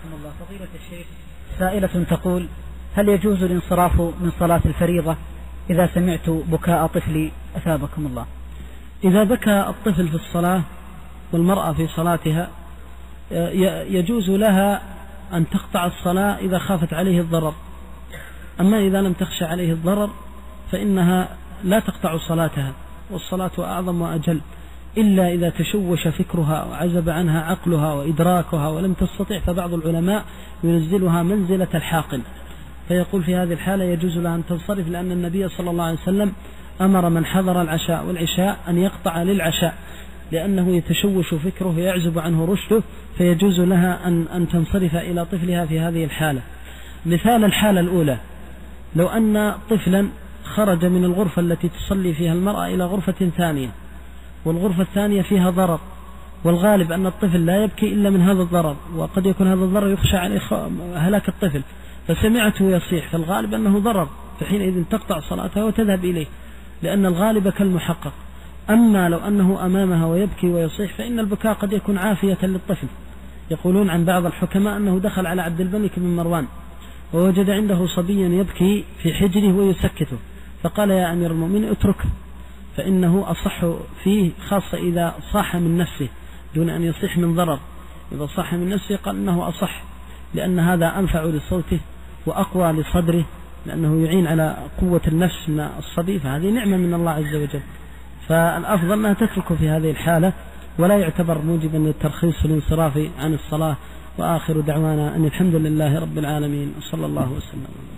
الله. فضيلة الشيخ، سائلة تقول: هل يجوز الانصراف من صلاة الفريضة إذا سمعت بكاء طفلي؟ أثابكم الله. إذا بكى الطفل في الصلاة والمرأة في صلاتها يجوز لها أن تقطع الصلاة إذا خافت عليه الضرر، أما إذا لم تخشى عليه الضرر فإنها لا تقطع صلاتها، والصلاة أعظم وأجل، إلا إذا تشوش فكرها وعزب عنها عقلها وإدراكها ولم تستطع، فبعض العلماء ينزلها منزلة الحاقن، فيقول في هذه الحالة يجوز لها أن تنصرف، لأن النبي صلى الله عليه وسلم أمر من حضر العشاء والعشاء أن يقطع للعشاء، لأنه يتشوش فكره ويعزب عنه رشده، فيجوز لها أن تنصرف إلى طفلها في هذه الحالة. مثال الحالة الأولى: لو أن طفلا خرج من الغرفة التي تصلي فيها المرأة إلى غرفة ثانية، والغرفة الثانية فيها ضرر، والغالب أن الطفل لا يبكي إلا من هذا الضرر، وقد يكون هذا الضرر يخشى على هلاك الطفل، فسمعته يصيح، فالغالب أنه ضرر، فحينئذ تقطع صلاتها وتذهب إليه، لأن الغالب كالمحقق. أما لو أنه أمامها ويبكي ويصيح فإن البكاء قد يكون عافية للطفل. يقولون عن بعض الحكماء أنه دخل على عبد الملك بن مروان ووجد عنده صبيا يبكي في حجره ويسكته، فقال: يا أمير المؤمنين اتركه، فإنه أصح فيه، خاصة إذا صاح من نفسه دون أن يصيح من ضرر. إذا صاح من نفسه قال إنه أصح، لأن هذا أنفع لصوته وأقوى لصدره، لأنه يعين على قوة النفس من الصبي، فهذه نعمة من الله عز وجل. فالأفضل أنها تتركه في هذه الحالة، ولا يعتبر موجبا للترخيص في الانصراف عن الصلاة. وآخر دعوانا أن الحمد لله رب العالمين، وصلى الله وسلم.